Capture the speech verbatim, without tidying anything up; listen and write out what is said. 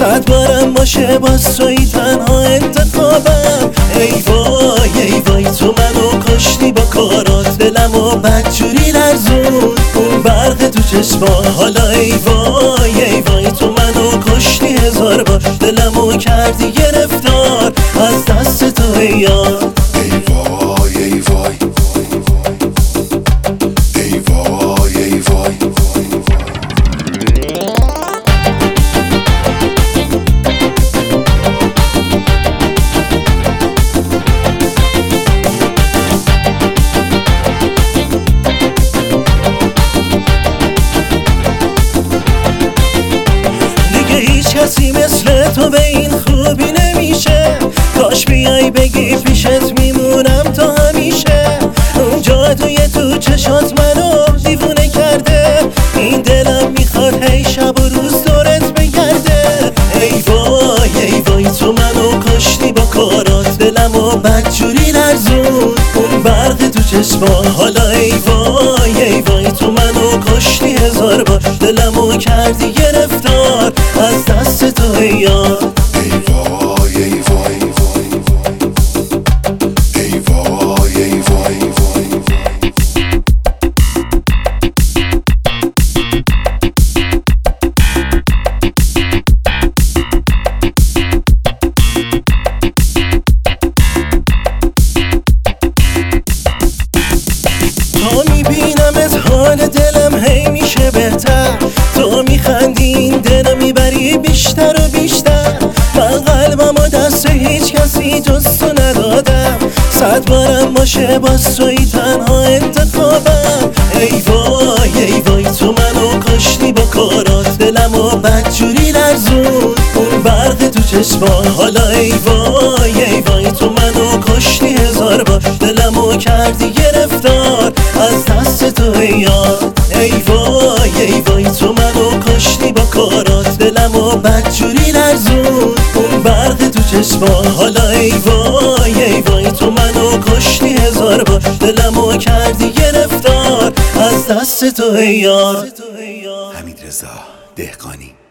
صد بارم باشه باز توی تنها انتخابم. ای وای ای وای تو منو کشتی با کارات، دلم و بدجوری لرزون اون برق تو چشما. حالا ای وای ای وای تو منو کشتی هزار بار، دلمو کردی گرفتار از دست تو ای یار. ای وای ای وای ای وای ای وای کسی مثل تو به این خوبی نمیشه، کاش بیای بگی پیشت میمونم تا همیشه. اون جادوی تو چشات منو دیوونه کرده، این دلم میخواد هی شب و روز دورت بگرده. ای وای ای وای تو منو کشتی با کارات، دلم و بدجوری لرزون اون برق تو چشما. حالا ای وای ای وای تو منو کشتی هزار بار، دلمو کردی گرفتار از دست تو ای یار. ای وای ای وای ای وای ای وای تو میبینم از حال دلم هی میشه بهتر، تو میخندی این دلم میبری بیشتر و بیشتر. من قلبم و دست هیچ کسی جز تو ندادم، صد بارم باشه باز توی تنها انتخابم. ای وای ای وای تو منو کشتی با کارات، دلم و بدجوری لرزون اون برق تو چشما. حالا ای وای ای وای تو منو کشتی هزار بار، دلمو کردی گرفتار از دست تو ای یار. ای وای ای وای تو منو کشتی با کارات، دلم و بدجوری لرزون اون برق تو چشما. حالا ای وای ای وای تو منو کشتی هزار بار، دلمو کردی گرفتار از دست تو ای یار. حمیدرضا دهقانی.